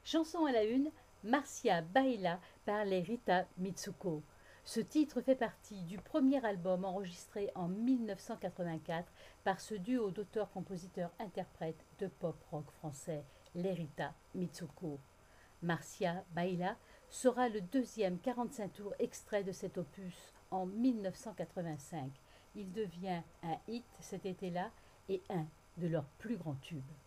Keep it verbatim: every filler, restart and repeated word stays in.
Chanson à la une, Marcia Baila par les Rita Mitsuko. Ce titre fait partie du premier album enregistré en mille neuf cent quatre-vingt-quatre par ce duo d'auteurs-compositeurs-interprètes de pop-rock français, les Rita Mitsuko. Marcia Baila sera le deuxième quarante-cinq tours extrait de cet opus en mille neuf cent quatre-vingt-cinq. Il devient un hit cet été-là et un de leurs plus grands tubes.